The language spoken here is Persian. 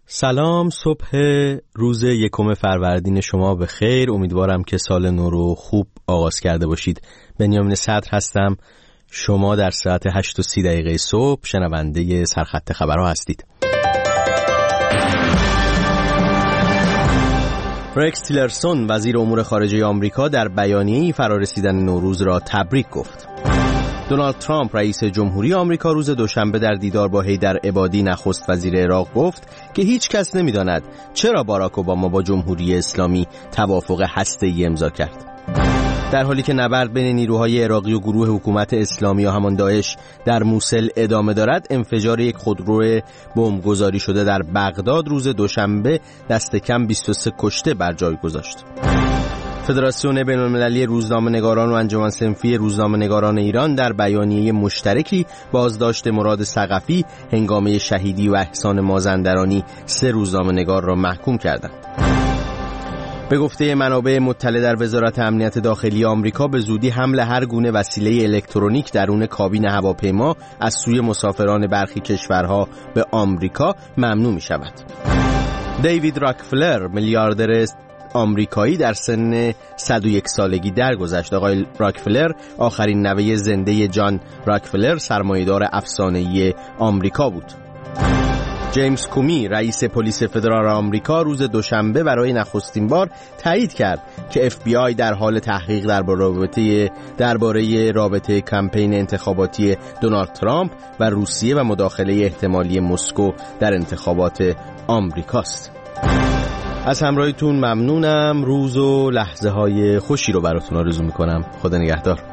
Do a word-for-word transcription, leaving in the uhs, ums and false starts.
سلام، صبح روز یکم فروردین شما به خیر. امیدوارم که سال نو رو خوب آغاز کرده باشید. بنیامین صدر هستم. شما در ساعت هشت و سی دقیقه صبح شنونده سرخط خبرها هستید. رکس تیلرسون وزیر امور خارجه آمریکا در بیانیه‌ای فرارسیدن نوروز را تبریک گفت. دونالد ترامپ رئیس جمهوری آمریکا روز دوشنبه در دیدار با حیدر عبادی نخست وزیر عراق گفت که هیچ کس نمی‌داند چرا باراک اوباما با جمهوری اسلامی توافق هسته‌ای امضا کرد. در حالی که نبرد بین نیروهای عراقی و گروه حکومت اسلامی و همان داعش در موصل ادامه دارد، انفجار یک خودرو بمبگذاری شده در بغداد روز دوشنبه دست کم بیست و سه کشته بر جای گذاشت. فدراسیون بین‌المللی روزنامه‌نگاران و انجمن صنفی روزنامه‌نگاران ایران در بیانیه مشترکی بازداشت مراد ثقفی هنگامه شهیدی و احسان مازندرانی سه روزنامه‌نگار را محکوم کردند. به گفته منابع مطلع در وزارت امنیت داخلی آمریکا، به زودی حمل هر گونه وسیله الکترونیک درون کابین هواپیما از سوی مسافران برخی کشورها به آمریکا ممنوع می شود. دیوید راکفلر میلیاردر آمریکایی در سن صد و یک سالگی درگذشت. آقای راکفلر آخرین نوه زنده جان راکفلر، سرمایه‌دار افسانه‌ای آمریکا بود. جیمز کومی رئیس پلیس فدرال آمریکا روز دوشنبه برای نخستین بار تایید کرد که اف بی آی در حال تحقیق درباره رابطه درباره رابطه کمپین انتخاباتی دونالد ترامپ و روسیه و مداخله احتمالی مسکو در انتخابات آمریکاست. از همراهیتون ممنونم. روز و لحظه های خوشی رو براتون آرزو میکنم. خدا نگهدار.